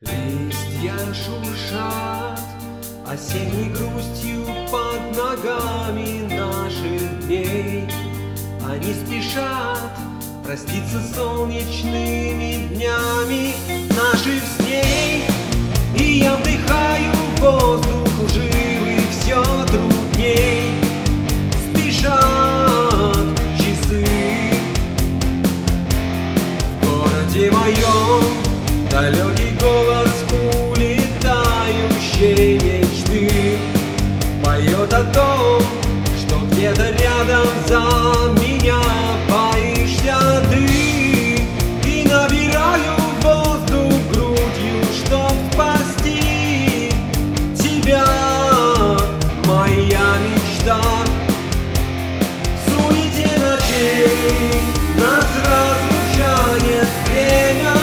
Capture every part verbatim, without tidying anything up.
Листья шуршат осенней грустью под ногами наших дней. Они спешат проститься солнечными днями наших сней. И я вдыхаю воздух лживый все трудней. Спешат часы в городе моем. Далекий голос улетающей мечты поет о том, что где-то рядом за меня боишься ты. И набираю воздух грудью, чтоб спасти тебя, моя мечта. В суете ночей нас разлучает время.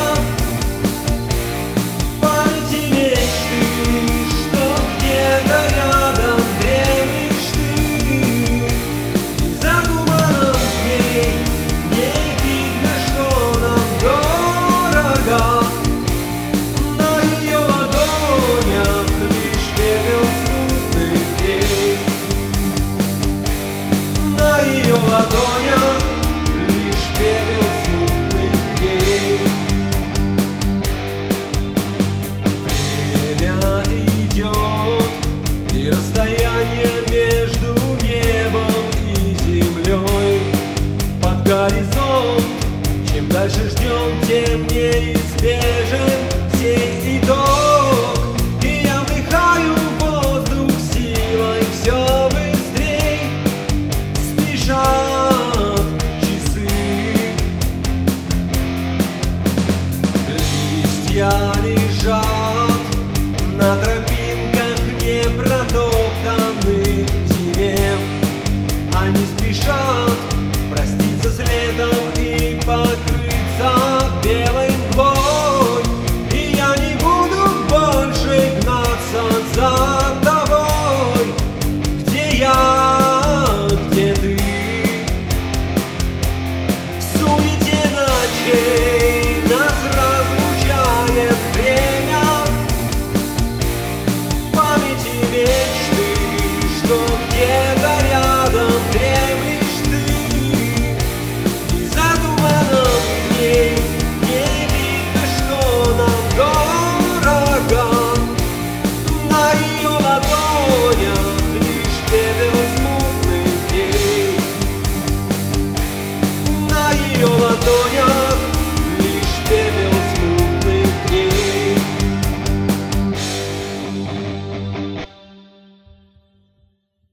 В ладонях лишь пепел смутных дней. Время идет, и расстояние между небом и землей под горизонт. Чем дальше ждем, тем неизбежен сей итог. И я вдыхаю воздух силой все быстрей. Спешат часы, листья лежат на тропинках не про то.